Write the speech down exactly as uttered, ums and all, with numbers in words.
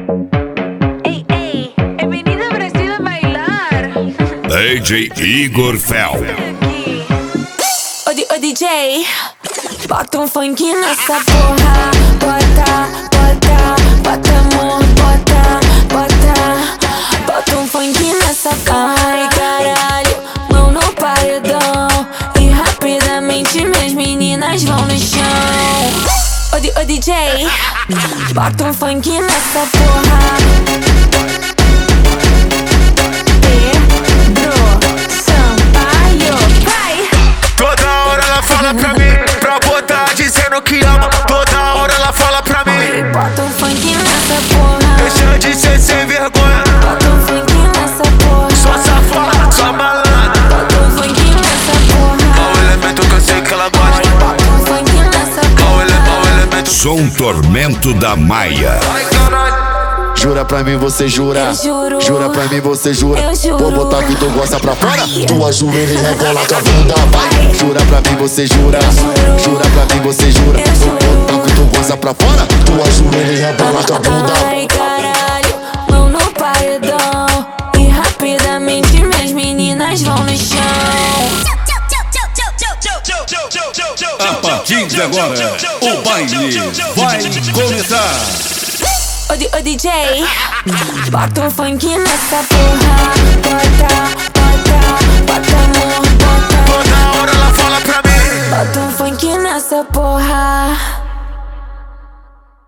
Ey, ey, he venido a Brasil a bailar. D J Igor Fel. Ô, D- ô D J, bota um funk nessa porra. Bota, bota, bota amor, bota, bota. Bota um funk nessa porra. Ai, caralho, mão no paredão. E rapidamente minhas meninas vão no chão. Ô, D- ô D J, bota um funk nessa porra. Pra mim, pra botar dizendo que ama. Toda hora ela fala pra mim. Bota um funk nessa porra. Deixa de ser sem vergonha. Bota um funk nessa porra. Só safada, só malandra. Bota um funk nessa porra. Qual o elemento que eu sei que ela gosta? Bota um funk nessa Qual porra. ele, qual o elemento? Som Tormento da Maia. Ai, caralho. Jura pra mim, você jura? Eu juro. Jura pra mim, você jura? Eu juro. Vou botar que tu gosta pra fora. Ai. Tua joelha e rebola com a bunda, vai. Jura pra mim, você jura? juro. Jura pra mim, você jura? Eu Vou juro. botar que tu gosta pra fora. Tua joelha e rebola com a bunda. Ai, caralho, mão no paredão. E rapidamente minhas meninas vão no chão. A partir de agora, o baile vai começar. Ô, D- ô D J, bota um funk nessa porra. Bota, bota, bota amor, bota. Toda hora ela fala pra mim. Bota um funk nessa porra.